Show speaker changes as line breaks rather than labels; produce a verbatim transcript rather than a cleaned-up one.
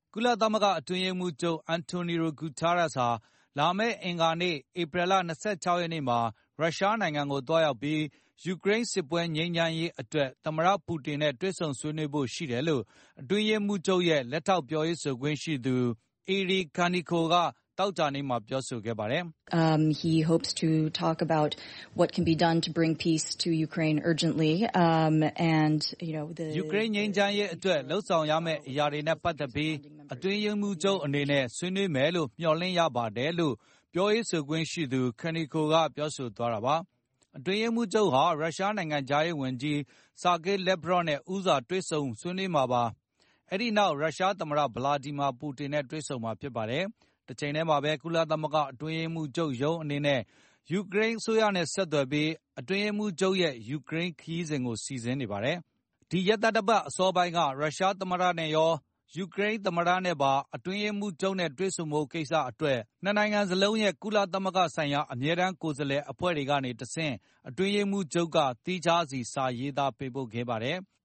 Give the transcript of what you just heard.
ကုလသမဂ္ဂအတွင်းရေးမှူးချုပ်အန်တိုနီယိုဂူတာရက်စ်ဟာလာမယ့်အင်္ဂါနေ့ဧပြီလ၂၆ရက်နေ့မှာရုရှားနိုင်ငံကိုသွားရောက်ပြီးယူကရိန်းစစ်ပွဲငြိမ်းချမ်းရေးအတွက်သမ္မတပူတင်နဲ့တွေ့ဆုံဆွေးနွေးဖို့ရှိတယ်လို့အတွင်းရေးမှူးချုပ်ရဲ့လက်ထောက်ပြောရေးဆိုခွင့်ရှိသူအီရီခန်နီကိုကသောကြာနေ့မှာပြောဆိုခဲ့ပါတယ်။
Um, he hopes to talk about what can be done to bring peace to Ukraine urgently, um, and you know the
ယူကရိန်းငြိမ်းချမ်းရေးအတွက်လှုံ့ဆော်ရမယ့်အရာတွေနဲ့ပတ်သက်ပြီးအတွင်းရေးမှူးချုပ်အနေနဲ့ဆွေးနွေးမယ်လို့မျှော်လင့်ရပါတယ်လို့ပြောရေးဆိုခွင့်ရှိသူခန်နီကိုကပြောဆိုသွားတာပါ။အတွင်းရေးမှူးချုပ်ဟာရုရှားနိုင်ငံခြားရေးဝန်ကြီးဆာဂေးလက်ဗရော့နဲ့ဦးစွာတွေ့ဆုံဆွေးနွေးမှာပါ။အဲဒီနောက်ရုရှားသမ္မတဗလာဒီမာပူတင်နဲ့တွေ့ဆုံမှာဖြစ်ပါတယ်။တချိန်တည်းမှာပဲကုလသမဂ္ဂအတွင်းရေးမှူးချုပ်ရုံးအနေနဲ့ယူကရိန်းအစိုးရနဲ့ဆက်သွယ်ပြီးအတွင်းရေးမှူးချုပ်ရဲ့ယူကရိန်းခရီးစဉ်ကိုစီစဉ်နေပါတယ်။ဒီရက်သတ္တပတ်အစောပိုင်းကရုရှားသမ္မတနဲ့ရောယူကရိန်းသမ္မတနဲ့ပါအတွင်းရေးမှူးချုပ်နဲ့တွေ့ဆုံဖို့ကိစ္စအတွက်နှစ်နိုင်ငံစလုံးရဲ့ကုလသမဂ္ဂဆိုင်ရာအမြဲတမ်းကိုယ်စားလှယ်အဖွဲ့တွေကနေတဆင့်အတွင်းရေးမှူးချုပ်ကသီးခြားစီစာရေးသားပေးပို့ခဲ့ပါတယ်။